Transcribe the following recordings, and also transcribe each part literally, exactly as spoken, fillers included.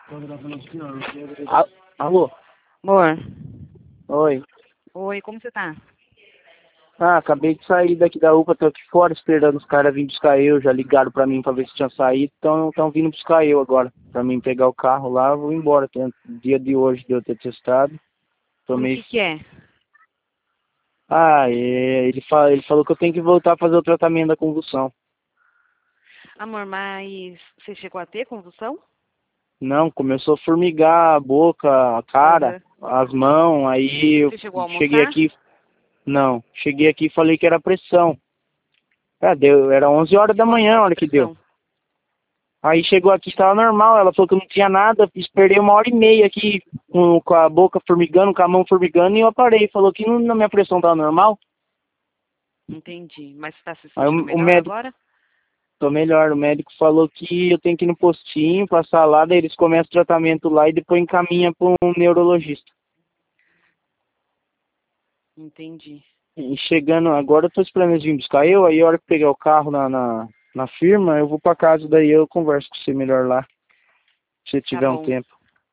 A- Alô? Amor. Oi. Oi, como você tá? Ah, acabei de sair daqui da U P A, tô aqui fora esperando os caras virem buscar eu. Já ligaram pra mim pra ver se tinha saído, então estão vindo buscar eu agora. Pra mim pegar o carro lá, eu vou embora. Tem dia de hoje de eu ter testado. Tô O meio... que que é? Ah, é, ele, fa... ele falou que eu tenho que voltar a fazer o tratamento da convulsão. Amor, mas você chegou a ter convulsão? Não, começou a formigar a boca, a cara, Aham. as mãos, aí eu Você chegou a cheguei almoçar? aqui... Não, cheguei aqui e falei que era pressão. É, deu, era onze horas da Quanto manhã, tá a de hora que deu. pressão? Aí chegou aqui, estava normal, ela falou que não tinha nada, esperei uma hora e meia aqui, com, com a boca formigando, com a mão formigando, e eu parei. Falou que não, na minha pressão estava normal. Entendi. Mas você tá se Aí sentindo o, o melhor médico, agora? tô melhor, o médico falou que eu tenho que ir no postinho, passar lá, daí eles começam o tratamento lá e depois encaminha para um neurologista. Entendi. E chegando, agora eu tô esperando eles virem buscar eu, aí a hora que pegar o carro na, na, na firma, eu vou para casa, daí eu converso com você melhor lá, se você Tá tiver um bom. tempo.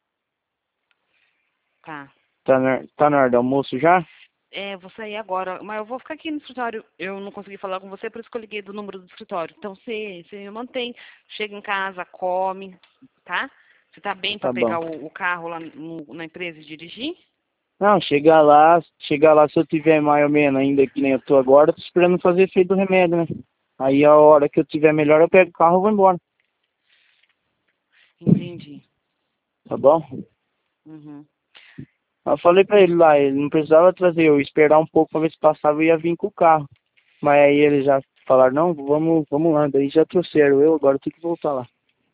Tá. Tá na, tá na hora do almoço já? É, vou sair agora, mas eu vou ficar aqui no escritório. Eu não consegui falar com você, por isso que eu liguei do número do escritório. Então você, você me mantém. Chega em casa, come, tá? Você tá bem pra Tá bom. pegar o, o carro lá no- na empresa e dirigir? Não, chegar lá, chegar lá, se eu tiver mais ou menos ainda que nem eu tô agora, eu tô esperando fazer efeito do remédio, né? Aí a hora que eu tiver melhor, eu pego o carro e vou embora. Entendi. Tá bom? Uhum. Eu falei pra ele lá, ele não precisava trazer, eu ia esperar um pouco pra ver se passava e ia vir com o carro. Mas aí eles já falaram, não, vamos, vamos lá, daí já trouxeram eu, agora eu tenho que voltar lá.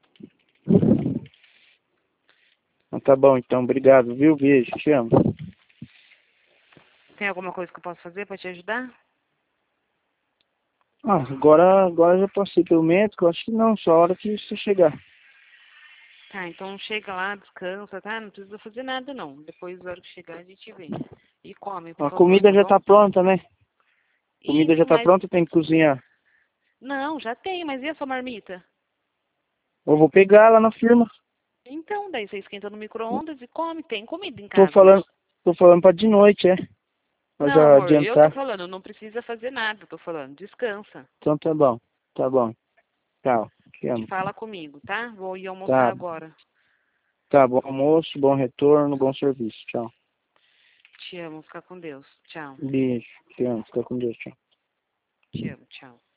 Então, tá bom, então, obrigado, viu? Beijo, te amo. Tem alguma coisa que eu posso fazer pra te ajudar? Ah, agora, agora eu já passei pelo médico, acho que não, só a hora que você chegar. Tá, então chega lá, descansa, tá? Não precisa fazer nada, não. Depois, na hora que chegar, a gente vê. E come, por A favor, comida tá já bom? tá pronta, né? A comida já Isso, tá mas... pronta, tem que cozinhar. Não, já tem, mas e a sua marmita? Eu vou pegar lá na firma. Então, daí você esquenta no micro-ondas e come. Tem comida em Tô casa, falando, amor. tô falando pra de noite, é. Pra Não, já amor, eu tô adiantar. falando, não precisa fazer nada. Tô falando, descansa. Então tá bom. Tá bom. Tchau. Te amo. Fala comigo, tá? Vou ir almoçar Tá. agora. Tá, bom almoço, bom retorno, bom serviço. Tchau. Te amo, fica com Deus. Tchau. Beijo. Te amo. Fica com Deus. Tchau. Te amo, tchau.